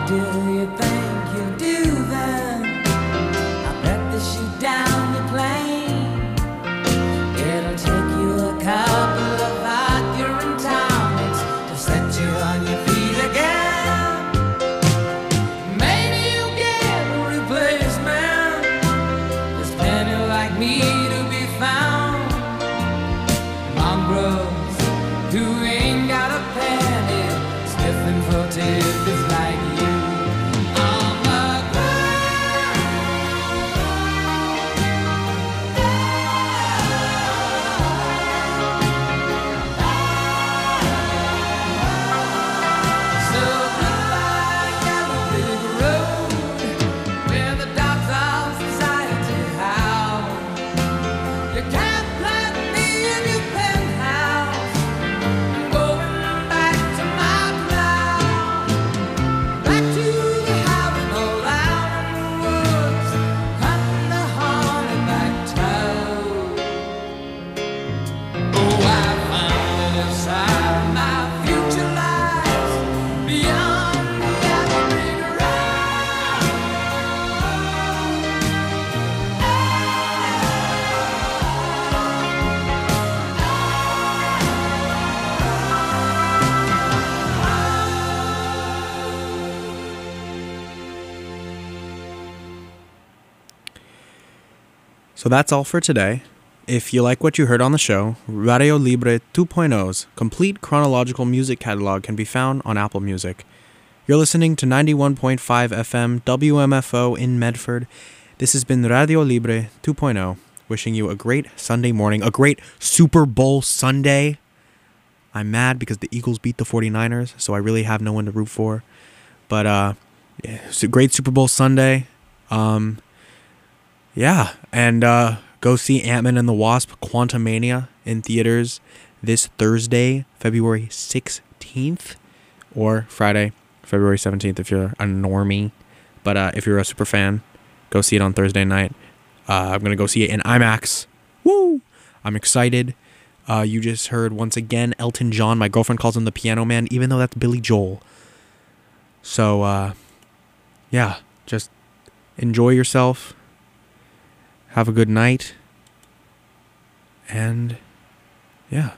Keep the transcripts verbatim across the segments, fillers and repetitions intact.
do you think you do then? I bet they shoot down your plane. It'll take you a couple of arguing tonics to set you on your feet again. Maybe you'll get a replacement. There's plenty like me to be found. Mongrels who ain't got a penny, sniffing for tidbits like you. On the So goodbye, yellow brick road, where the dogs of society howl. You can't plant me in your penthouse. I'm going back to my plow, back to the howling old out in the woods, cutting the hornback toad. Oh, I found that inside my future lies beyond the yellow brick road. So that's all for today. If you like what you heard on the show, Radio Libre two point oh's complete chronological music catalog can be found on Apple Music. You're listening to ninety-one point five F M W M F O in Medford. This has been Radio Libre two point oh, wishing you a great Sunday morning, a great Super Bowl Sunday. I'm mad because the Eagles beat the forty-niners, so I really have no one to root for. But uh, yeah, it's a great Super Bowl Sunday. Um... Yeah, and uh, go see Ant-Man and the Wasp: Quantumania in theaters this Thursday, February sixteenth, or Friday, February seventeenth if you're a normie. But uh, if you're a super fan, go see it on Thursday night. Uh, I'm going to go see it in IMAX. Woo! I'm excited. Uh, you just heard, once again, Elton John. My girlfriend calls him the Piano Man, even though that's Billy Joel. So, uh, yeah, just enjoy yourself. Have a good night. And, yeah.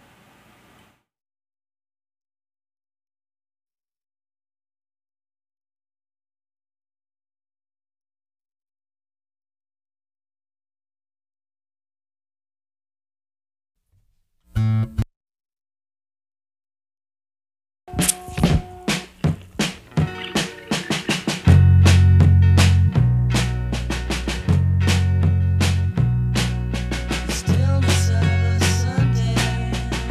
Stillness of a Sunday.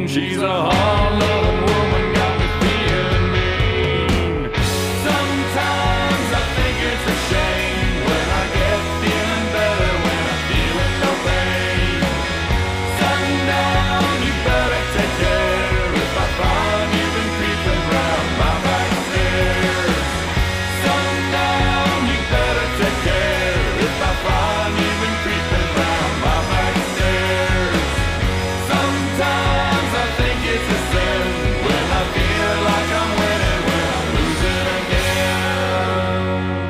She's a hard-loving woman, got me feeling mean. Sometimes I think it's a shame when I get feeling better, when I'm feeling no pain. Sundown, you better take care if I find you've been creeping round my back stairs. Sundown, you better take care if I find you've been creeping round my back stairs. Sometimes I think it's a sin when I feel like I'm winning, when I'm losing again.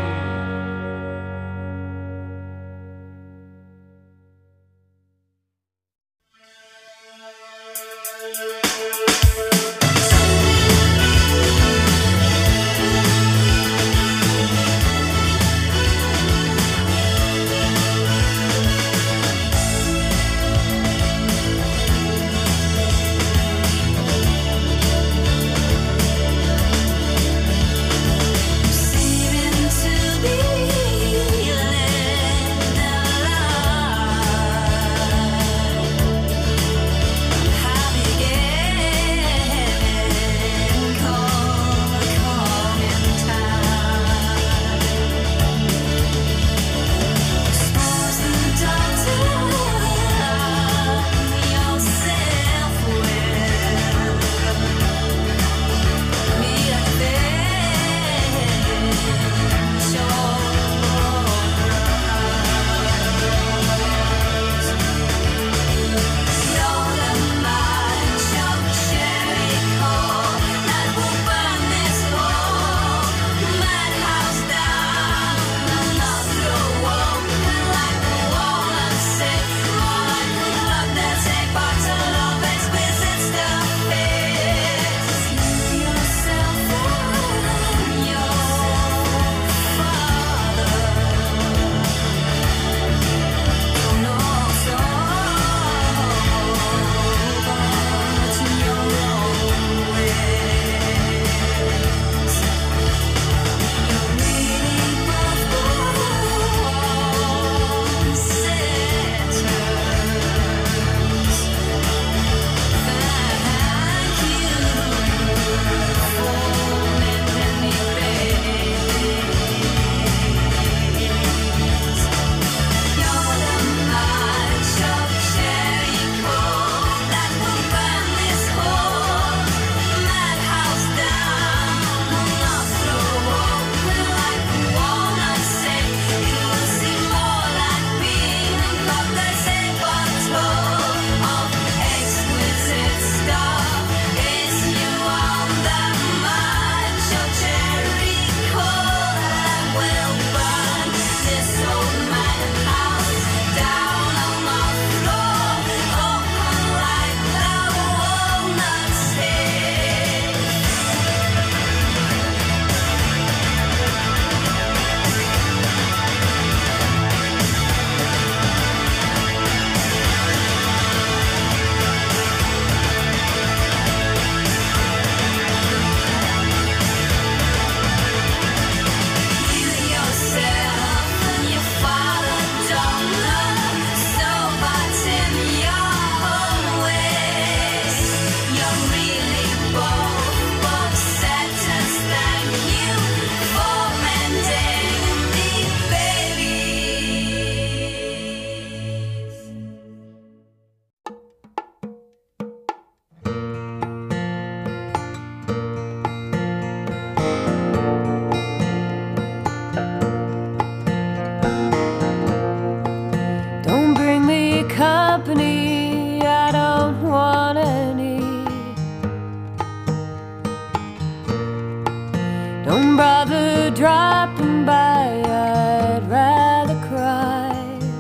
Seeming to be living alive. Happy getting cold, cold in time. Suppose the doctor yourself will be a thing. Show You're the match of cherry coal that will burn this whole madhouse down. Not through wall, like the walnut sick, more like the love that's a bottle of exquisite stuff. You yourself and your father don't know so, but in your own ways, you're really both born sitters. Thank you for mending me, babies. You're the match of cherry coal that will burn this whole madhouse down. Not through wall, like the walnut sick. It will seem more like being got the same bottle of exquisite stuff. Is you on the match of cherry coal that will burn this old madhouse down on the floor, open like the walnut stick. You yourself and your father don't know, so but in your own ways, you're really both, both centers. Thank you for mending me, babies. Don't bring me company, I don't want any. Don't bother dropping by, I'd rather cry.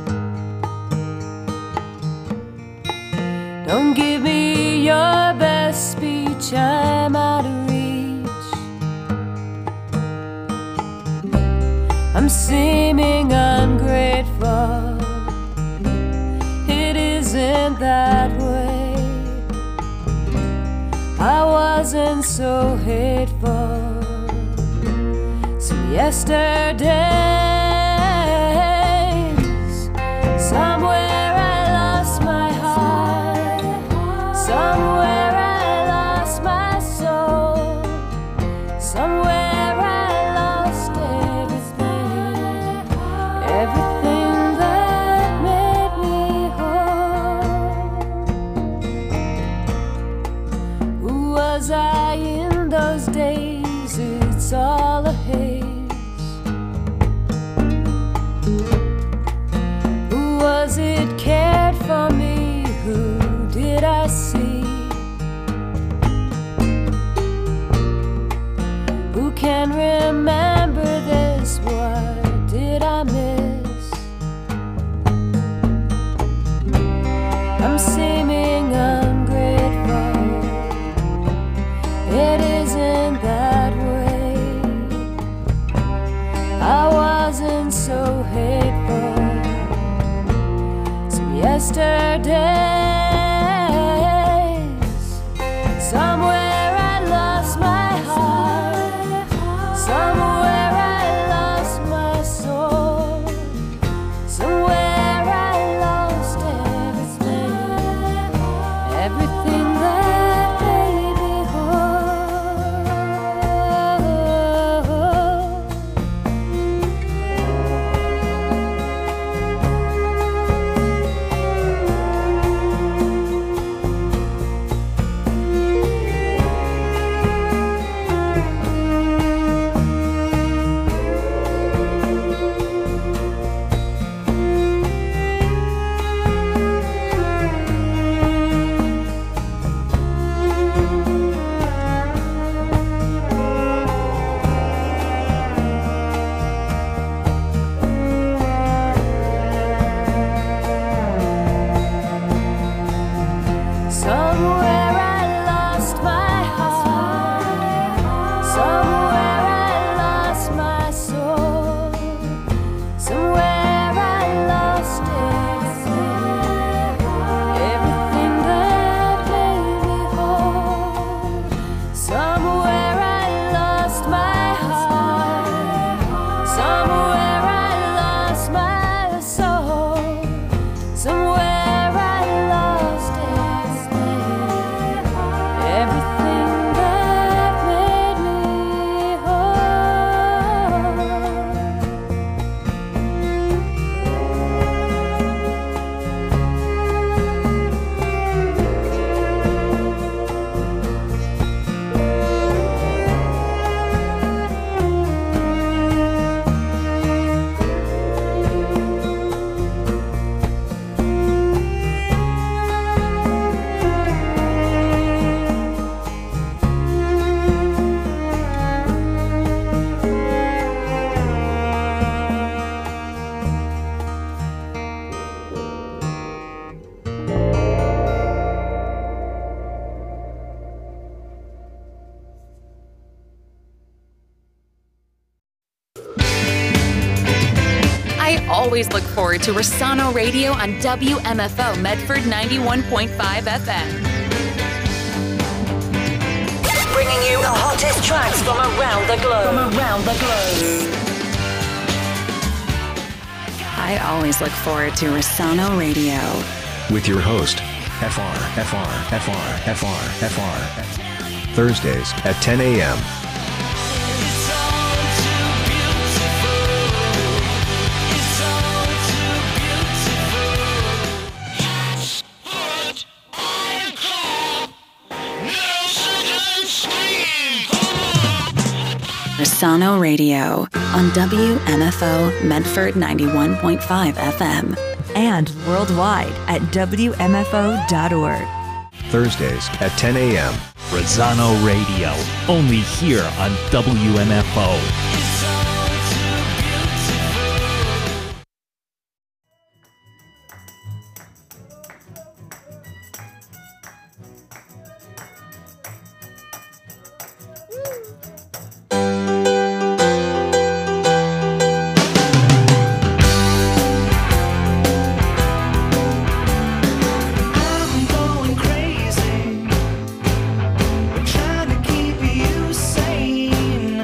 Don't give me your best speech, I'm out of reach. I'm seeming ungrateful, it isn't that way. I wasn't so hateful some yesterdays. Somewhere I lost my heart, somewhere was I in those days? It's all a haze. Who was it cared for me? Who did I see? Who can remember this? What did I miss? I'm seeming ungrateful. It isn't that way. I wasn't so hateful some yesterdays. Somewhere I lost my heart. Somewhere I lost my soul. Somewhere I lost everything. Everything that made me Somewhere I lost my heart. Somewhere I lost my soul. Somewhere I lost everything. Everything that made me whole. Somewhere I lost my heart. Somewhere I lost my soul. Somewhere I lost everything. Everything that made me whole. I always look forward to Rosano Radio on W M F O Medford ninety-one point five F M. Bringing you the hottest tracks from around the globe. From around the globe. I always look forward to Rosano Radio. With your host, F R, F R, F R, F R, F R. Thursdays at ten a.m. Rosano Radio on W M F O Medford ninety-one point five F M. And worldwide at W M F O dot org. Thursdays at ten a.m. Rosano Radio, only here on W M F O. Trying to keep you sane.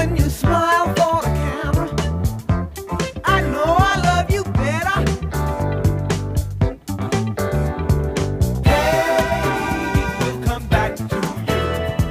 when you smile for the camera. I know I love you better. Pain will come back to you.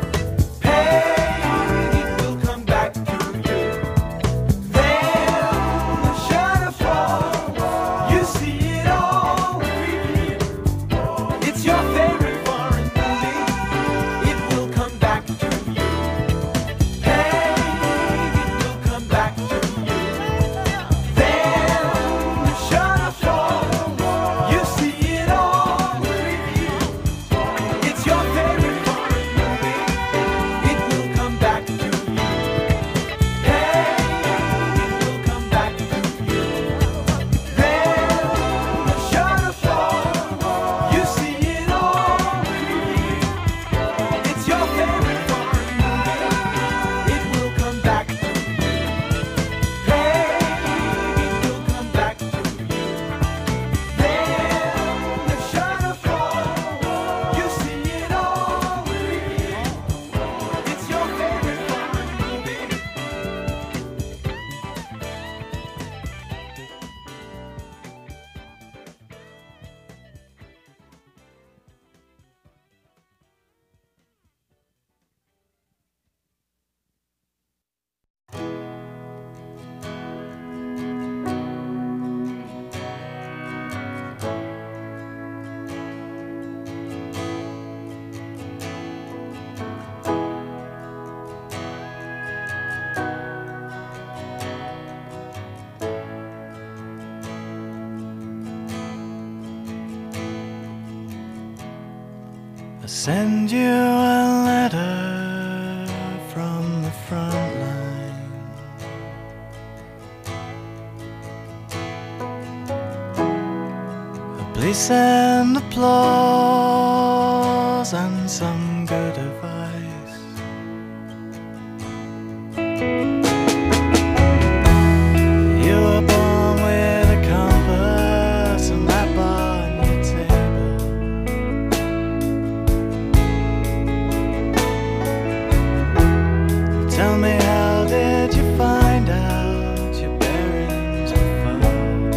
Pain will come back to you. Then the shadow falls. You see it all repeat. It's your favorite foreign movie. It will come back to you. Pain, it will come back to you. Then the shadow falls. You see it all repeat. It's your favorite foreign movie. It will come back to you. Pain, it will come back to you. Then the shadow falls. You see it all repeat. It's your favorite foreign movie. It will come back to you. Pain, it will come back to you. Then the shadow falls. You see it all repeat. It's your favorite foreign movie. I send you a letter from the front line. Please send applause and some good advice. You were born with a compass and that bar on your table. Tell me, how did you find out your bearings were false?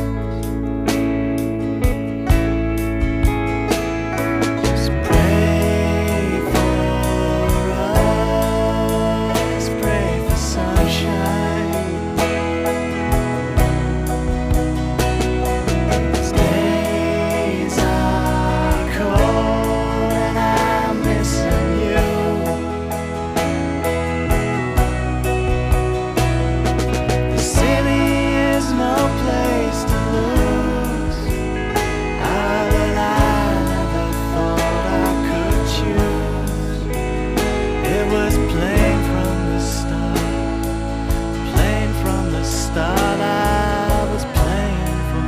Just pray for us, pray for sunshine. These days are cold and I'm missing you. The city is no place to lose. Ah, but I never thought I could choose. It was plain from the start, plain from the start. I was playing for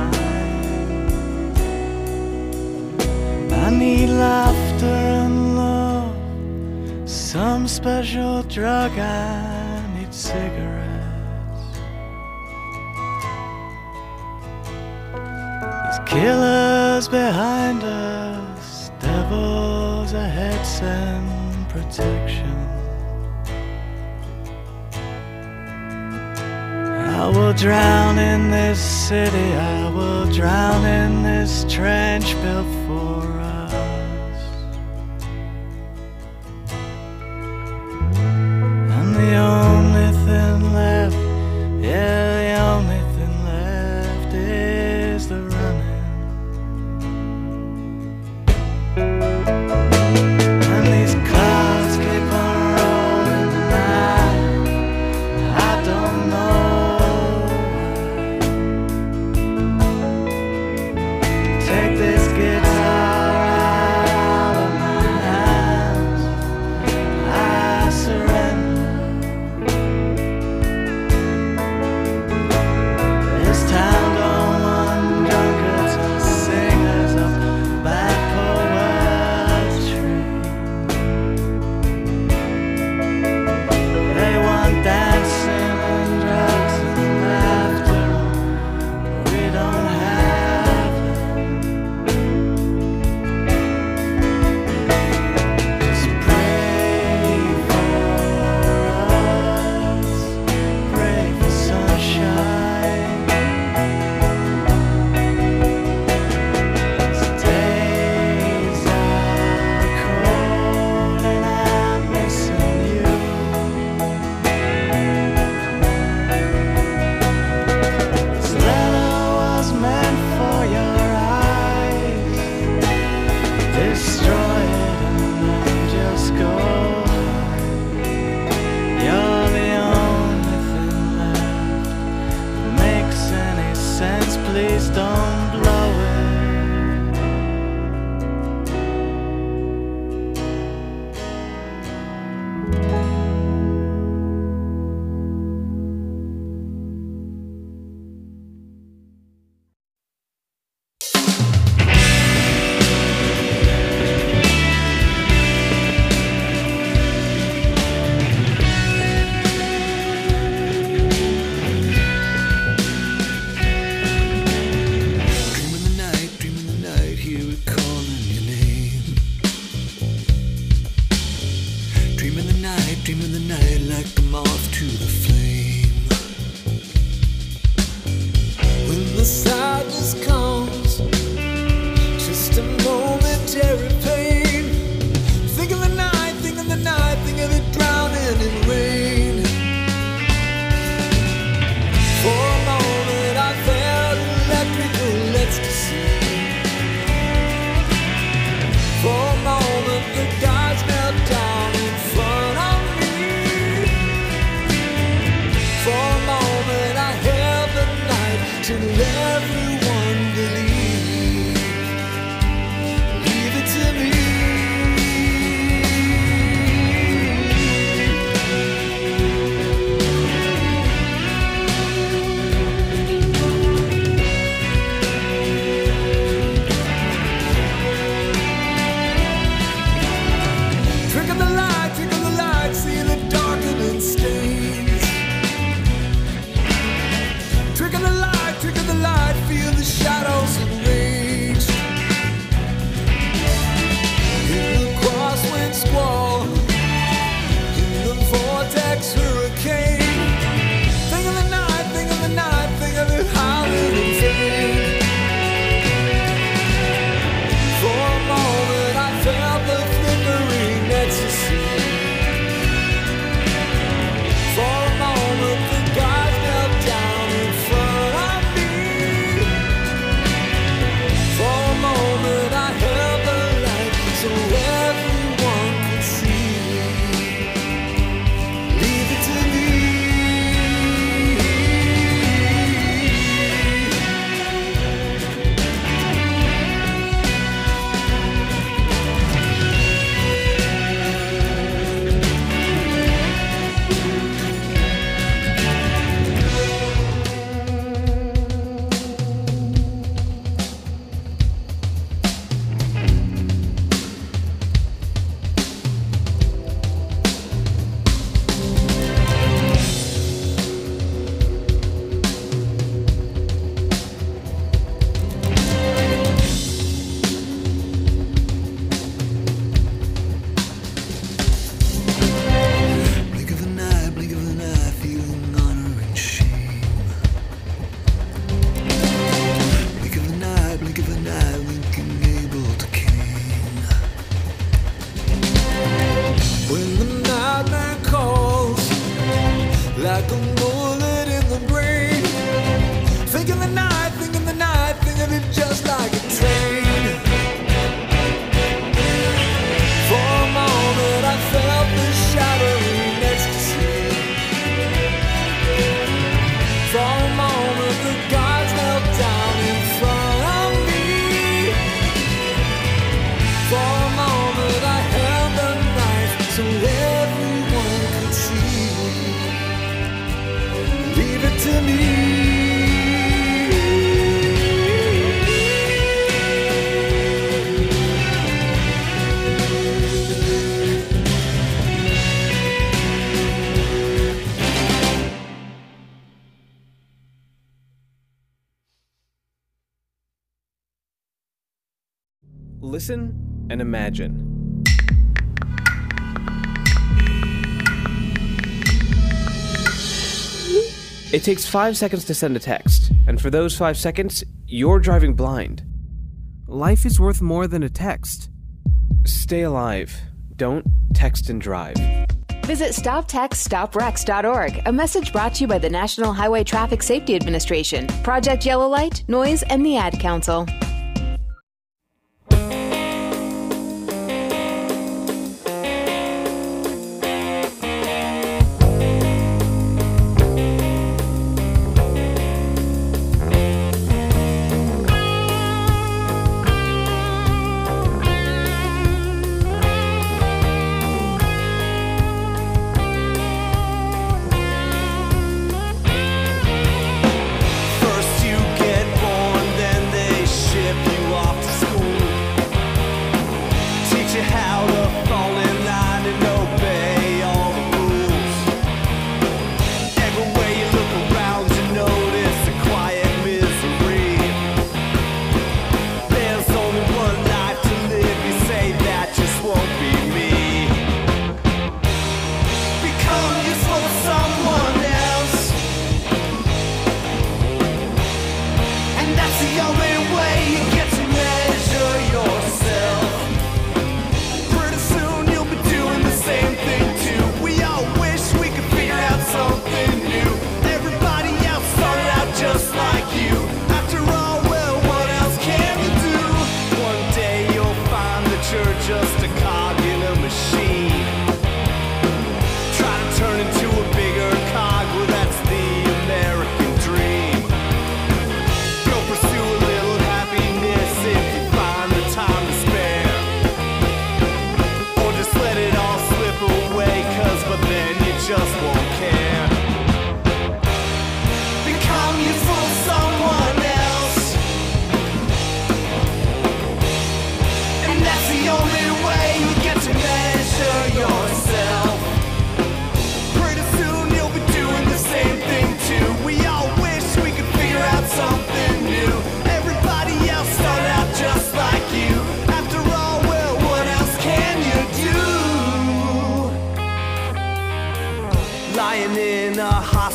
time. I need laughter and love, some special drug. I need cigarettes. There's killers behind us, devils ahead, send protection. I will drown in this city, I will drown in this trench built for us. And the only thing left, yeah, the only thing left is the running. And these clouds keep on rolling tonight. I don't know why. Take this guitar please don't blow it. Listen and imagine. It takes five seconds to send a text, and for those five seconds, you're driving blind. Life is worth more than a text. Stay alive. Don't text and drive. Visit stop text stop wrecks dot org, a message brought to you by the National Highway Traffic Safety Administration, Project Yellow Light, Noise, and the Ad Council.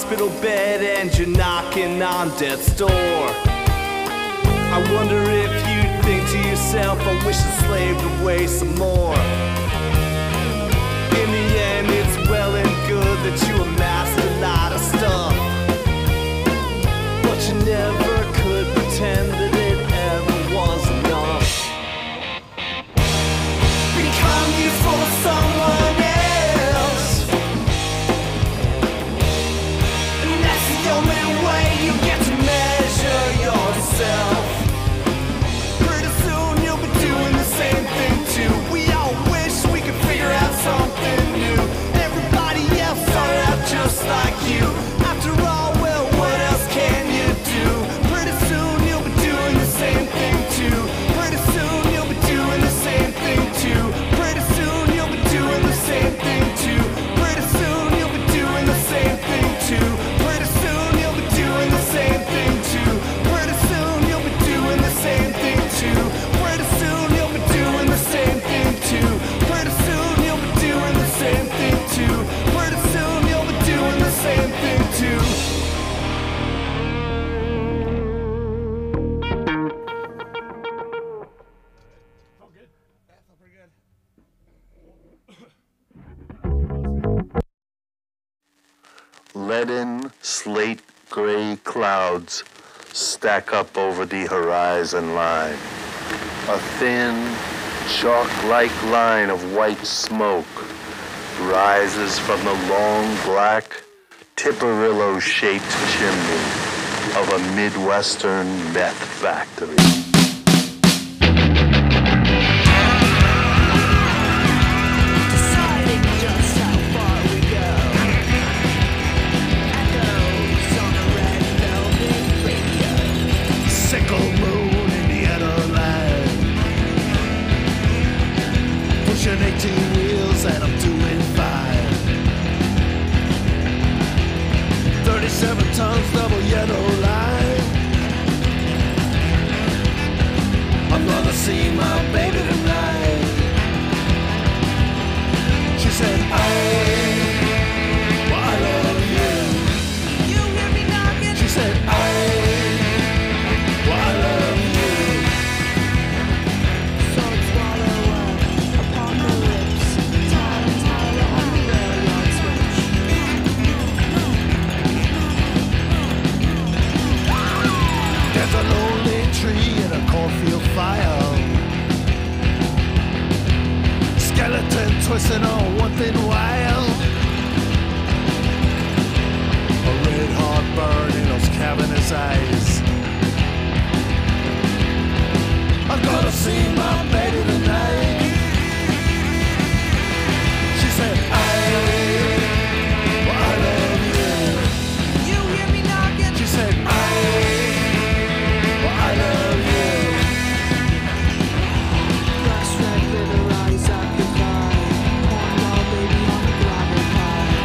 hospital bed and you're knocking on death's door. I wonder if you think to yourself, I wish I slaved away some more. In the end, it's well and good that you amassed a lot of stuff, but you never could pretend that it ever was enough. Become you for someone else, and that's the only way you get to measure yourself. Pretty soon you'll be doing the same thing too. We all wish we could figure out something new. Everybody else started out just like you. After all, well, what else can you do? Pretty soon you'll be doing the same thing too. Pretty soon you'll be doing the same thing too. Pretty soon you'll be doing the same thing too. Pretty soon you'll be doing the same thing too. Pretty soon you'll be doing the same thing too. Pretty soon you'll be doing the same thing too. Pretty soon you'll be doing the same thing too. Pretty soon you'll be doing the same thing too. Pretty soon you'll be doing the same thing too. Leaden, slate gray clouds stack up over the horizon line. A thin, chalk-like line of white smoke rises from the long, black, Tipperillo-shaped chimney of a Midwestern meth factory. Sickle moon, Indiana line, pushing eighteen wheels and I'm doing fine. thirty-seven tons, double yellow line. I'm gonna see my baby tonight. She said, I, well, I love you. You hear me knocking? She said, I. Well, I love you. So swallow up upon the lips, tie and tie on the railroad switch. There's a lonely tree in a cornfield fire, skeleton twisting on one thin wire. A red hot burn in those cavernous eyes. I'm gonna see my baby tonight. She said, I, well, I love you. You hear me knocking? She said, I, well, I love you. Brush red river, rise up your thigh. Cornwall baby on the gravel pile.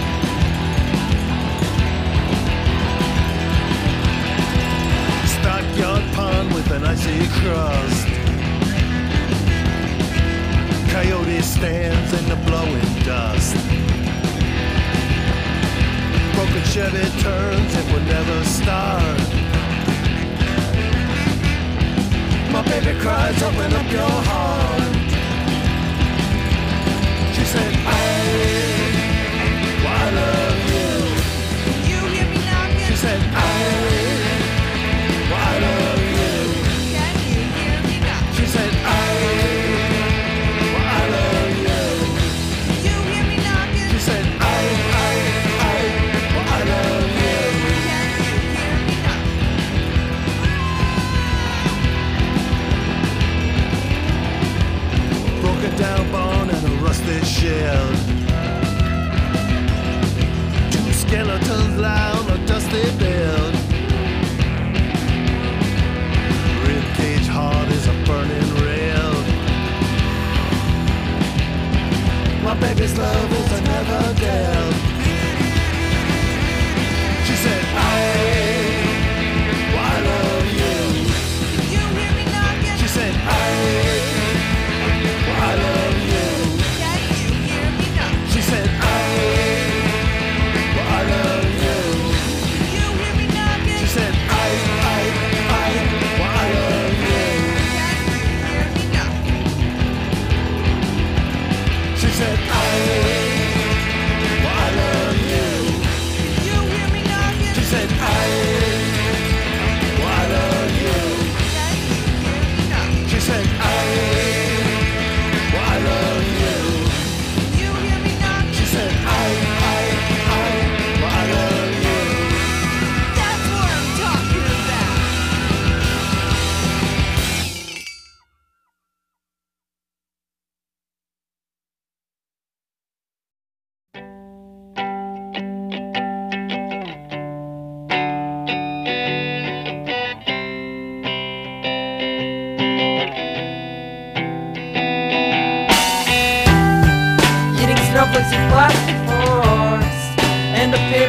Stockyard pond with an icy crust. Coyote stands in the blowing dust. Broken Chevy turns, it will never start. My baby cries, open up your heart. She said, I, well, I love you. You hear me knocking? She said, I, well, I love you. Can you hear me now? She said, I, well, I love you. You hear me knocking? She said, I, I, I, well, I love you. Can you hear me now? Broken down bone and a rusted shell. Two skeletons lie on a dusty bed. Ribcage hard as a burning rail. My baby's love is a never dealt. She said, I, well, I love you. You hear me knocking? She said, I, well, I love you. Can you hear me now? She said, I, well, I love you.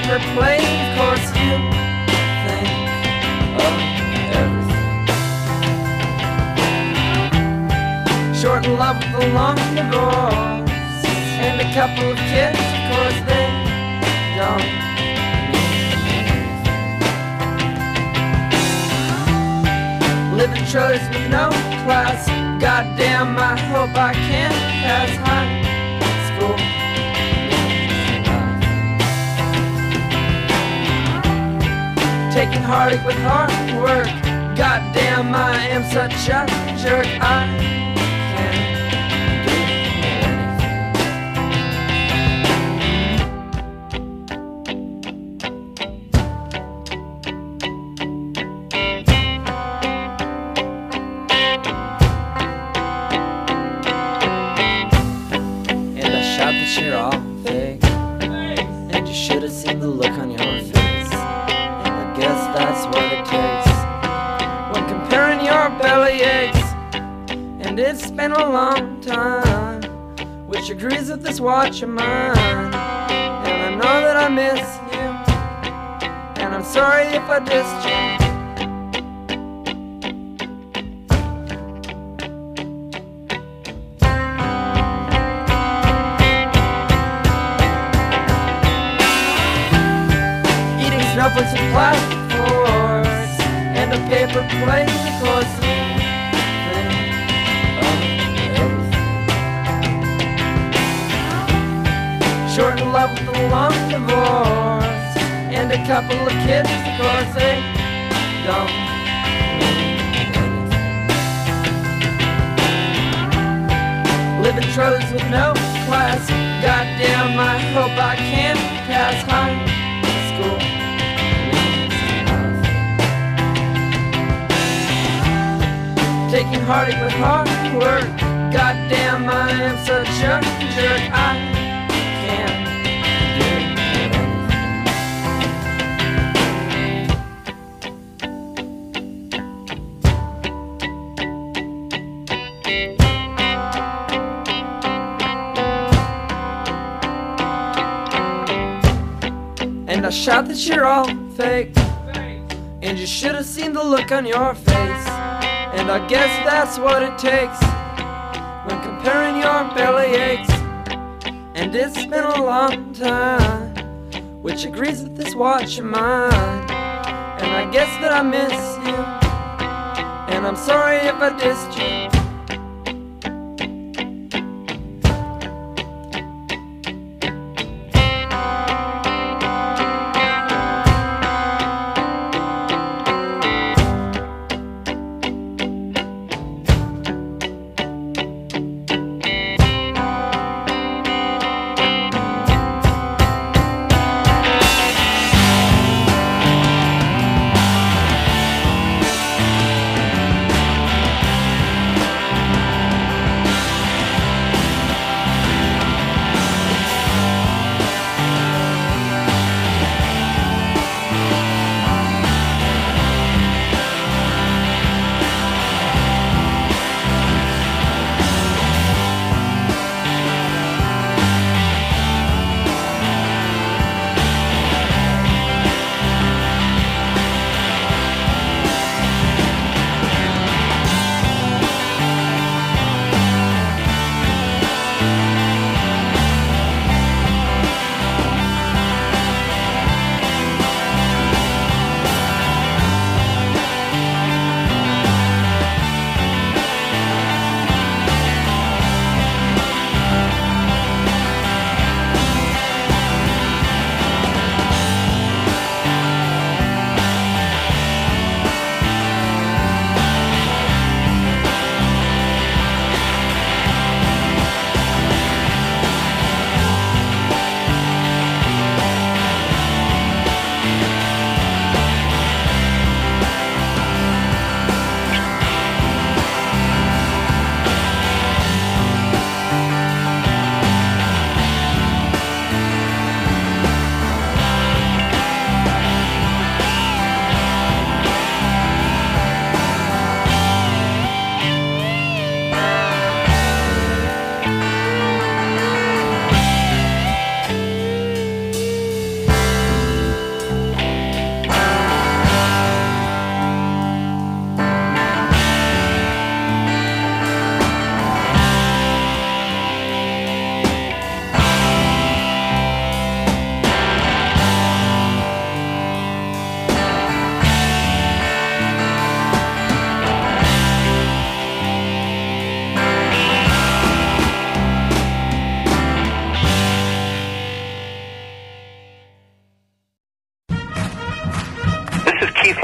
paper plate, of course you think of everything. Short love with a long divorce and a couple of kids, of course they don't mean anything. Living choice with no class, goddamn I hope I can pass high school. Taking heartache with hard work, goddamn I am such a jerk. I can't do anything. And I shout that you're all fake, and you should have seen the look on your face. Guess that's what it takes when comparing your belly aches. And it's been a long time, which agrees with this watch of mine. And I know that I miss you, and I'm sorry if I dissed you. Eating snowflakes with plastic forks and a paper plate, of course you think of everything. Short in love with a long divorce and a couple of kids, of course they don't mean anything. Living trolleys with no class, goddamn I hope I can pass high school. Taking heartache with hard work, goddamn I am such a jerk. I can't do anything. And I shout that you're all fake, and you should have seen the look on your face. And I guess that's what it takes when comparing your belly aches. And it's been a long time, which agrees with this watch of mine. And I guess that I miss you, and I'm sorry if I dissed you.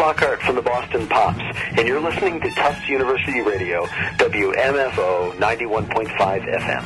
Lockhart from the Boston Pops, and you're listening to Tufts University Radio, W M F O ninety-one point five F M.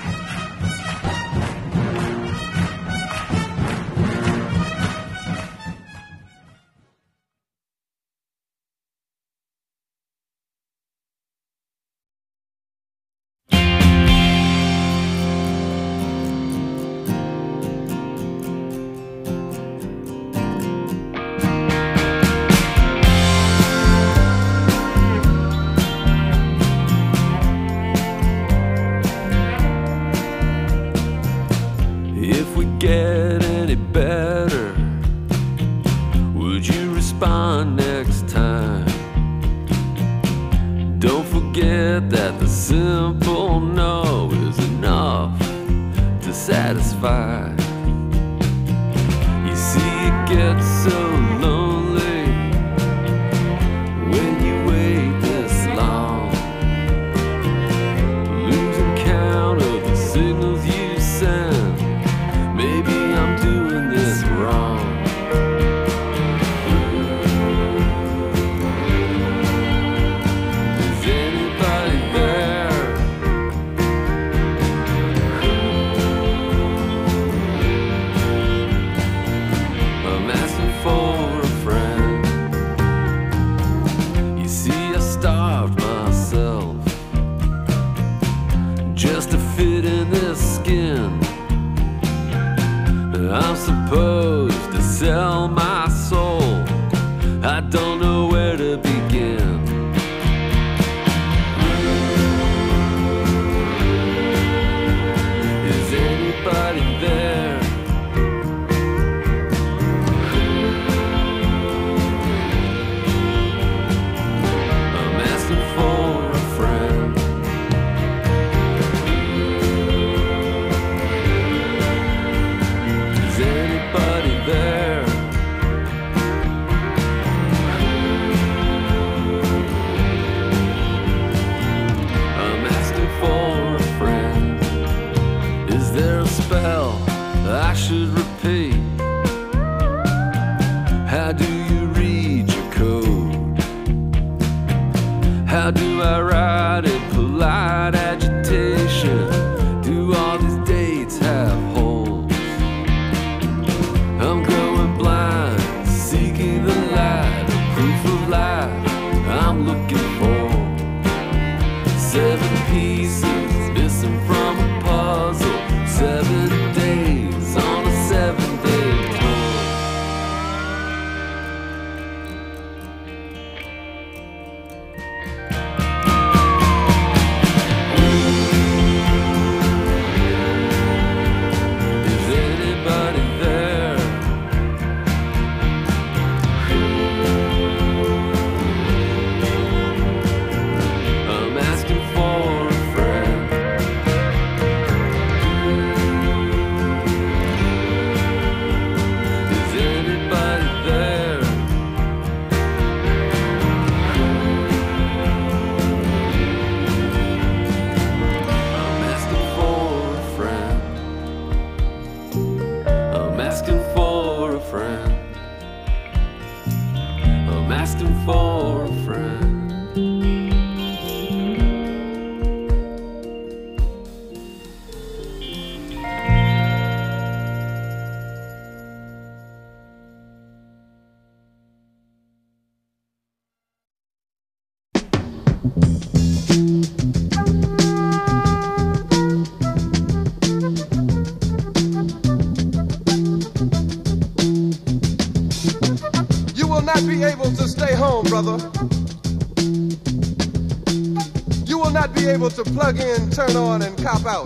To plug in, turn on, and cop out.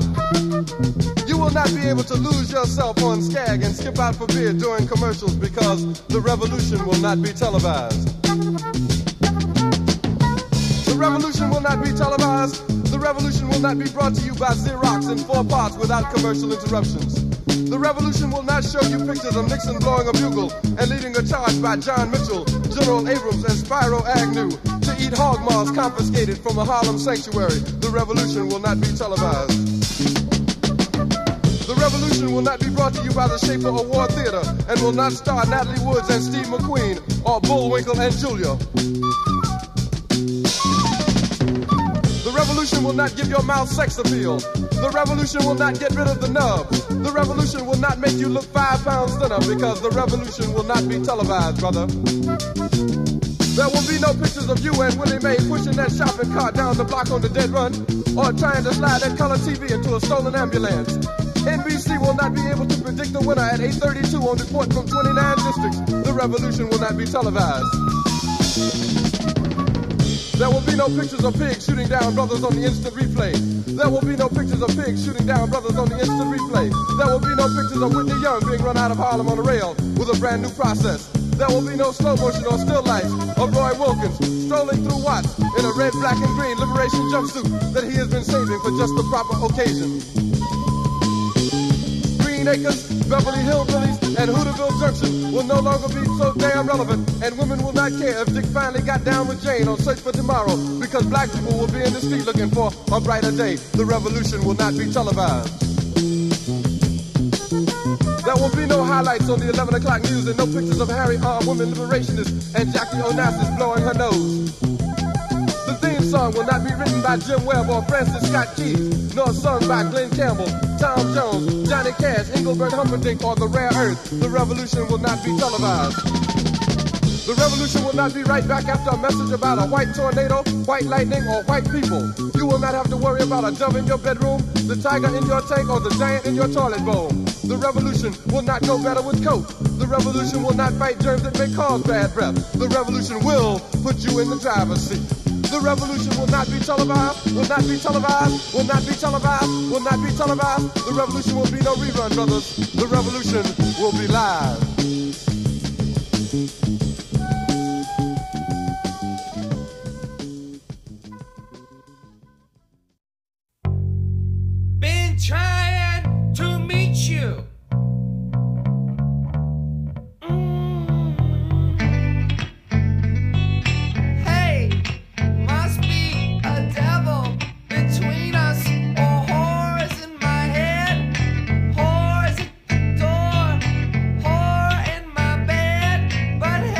You will not be able to lose yourself on Skag and skip out for beer during commercials because the revolution will not be televised. The revolution will not be televised. The revolution will not be brought to you by Xerox in four parts without commercial interruptions. The revolution will not show you pictures of Nixon blowing a bugle and leading a charge by John Mitchell, General Abrams, and Spyro Agnew to eat hog maws confiscated from a Harlem sanctuary. The revolution will not be televised. The revolution will not be brought to you by the Schaefer Award Theater and will not star Natalie Woods and Steve McQueen or Bullwinkle and Julia. The revolution will not give your mouth sex appeal. The revolution will not get rid of the nubs. The revolution will not make you look five pounds thinner because the revolution will not be televised, brother. There will be no pictures of you and Willie Mae pushing that shopping cart down the block on the dead run or trying to slide that color T V into a stolen ambulance. N B C will not be able to predict the winner at eight thirty-two on Report from twenty-nine districts. The revolution will not be televised. There will be no pictures of pigs shooting down brothers on the instant replay. There will be no pictures of pigs shooting down brothers on the instant replay. There will be no pictures of Whitney Young being run out of Harlem on a rail with a brand new process. There will be no slow motion or still lights of Roy Wilkins strolling through Watts in a red, black, and green liberation jumpsuit that he has been saving for just the proper occasion. Green Acres, Beverly Hillbillies, and Hooterville Junction will no longer be so damn relevant, and women will not care if Dick finally got down with Jane on Search for Tomorrow, because black people will be in the street looking for a brighter day. The revolution will not be televised. There will be no highlights on the eleven o'clock news and no pictures of Harry armed women liberationists and Jackie Onassis blowing her nose. The theme song will not be written by Jim Webb or Francis Scott Keys, nor sung by Glenn Campbell, Tom Jones, Johnny Cash, Engelbert Humperdinck, or The Rare Earth. The revolution will not be televised. The revolution will not be right back after a message about a white tornado, white lightning, or white people. You will not have to worry about a dove in your bedroom, the tiger in your tank, or the giant in your toilet bowl. The revolution will not go better with Coke. The revolution will not fight germs that may cause bad breath. The revolution will put you in the driver's seat. The revolution will not be televised, will not be televised, will not be televised, will not be televised. The revolution will be no rerun, brothers. The revolution will be live. Been trying to meet you. But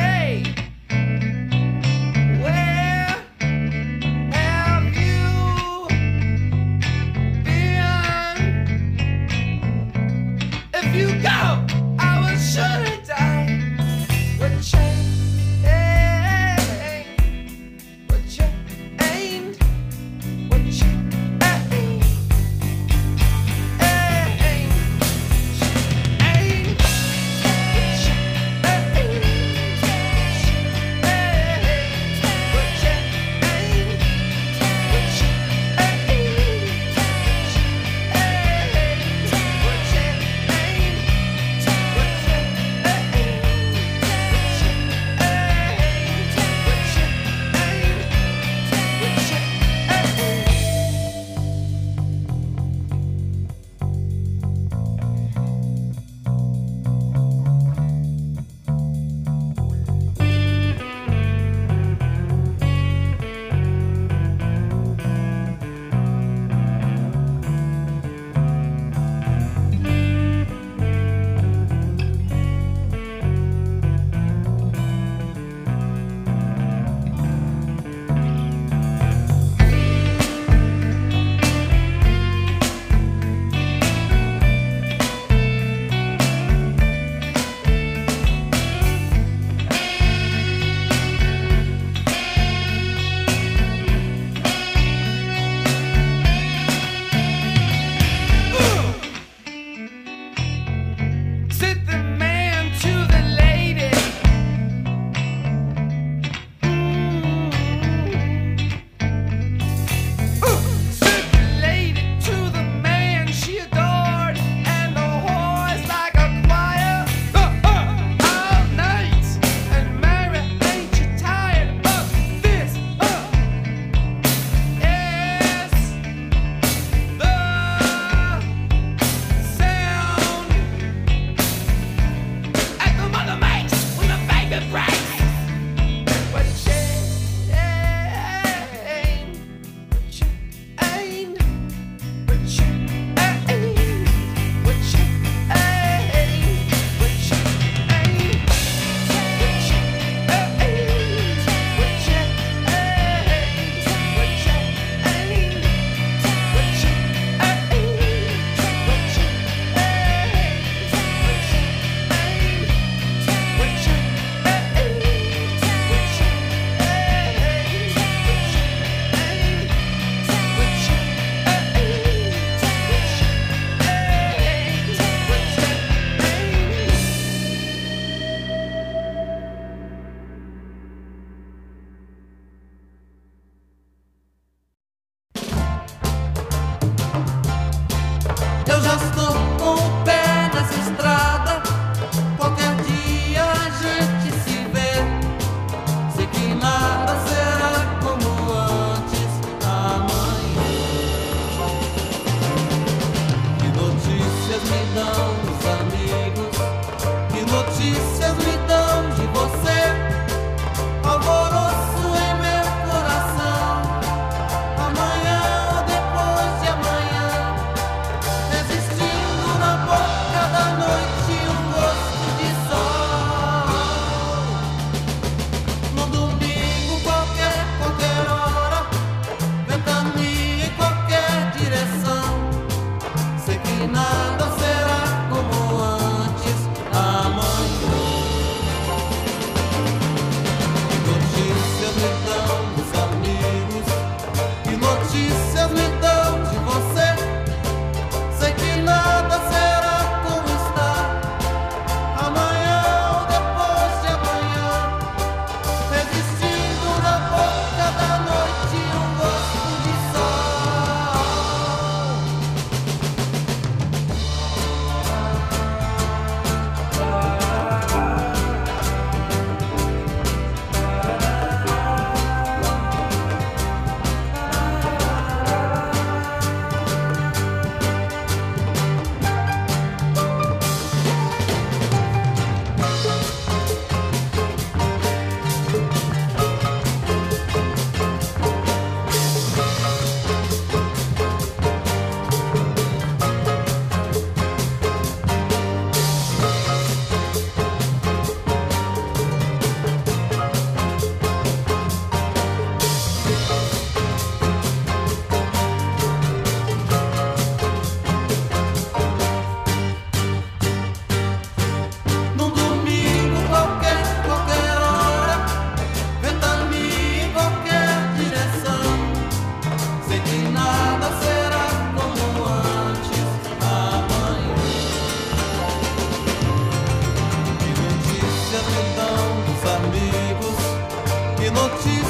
to